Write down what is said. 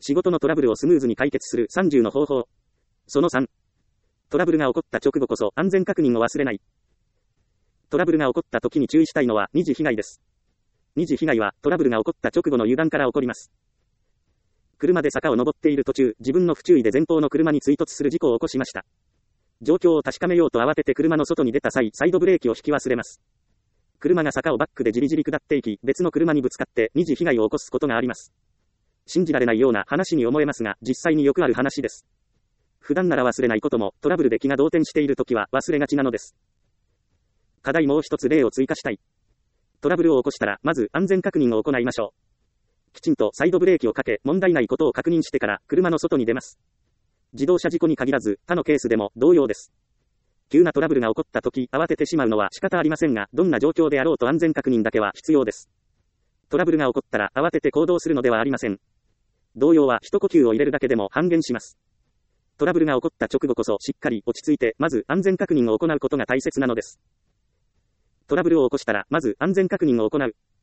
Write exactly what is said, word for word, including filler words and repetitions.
仕事のトラブルをスムーズに解決するさんじゅうの方法。そのさん。トラブルが起こった直後こそ安全確認を忘れない。トラブルが起こった時に注意したいのは二次被害です。二次被害はトラブルが起こった直後の油断から起こります。車で坂を登っている途中、自分の不注意で前方の車に追突する事故を起こしました。状況を確かめようと慌てて車の外に出た際、サイドブレーキを引き忘れます。車が坂をバックでじりじり下っていき、別の車にぶつかって二次被害を起こすことがあります。信じられないような話に思えますが、実際によくある話です。普段なら忘れないことも、トラブルで気が動転しているときは忘れがちなのです。課題もう一つ例を追加したい。トラブルを起こしたら、まず安全確認を行いましょう。きちんとサイドブレーキをかけ、問題ないことを確認してから、車の外に出ます。自動車事故に限らず、他のケースでも同様です。急なトラブルが起こったとき、慌ててしまうのは仕方ありませんが、どんな状況であろうと安全確認だけは必要です。トラブルが起こったら、慌てて行動するのではありません。動揺は一呼吸を入れるだけでも半減します。トラブルが起こった直後こそしっかり落ち着いて、まず安全確認を行うことが大切なのです。トラブルを起こしたら、まず安全確認を行う。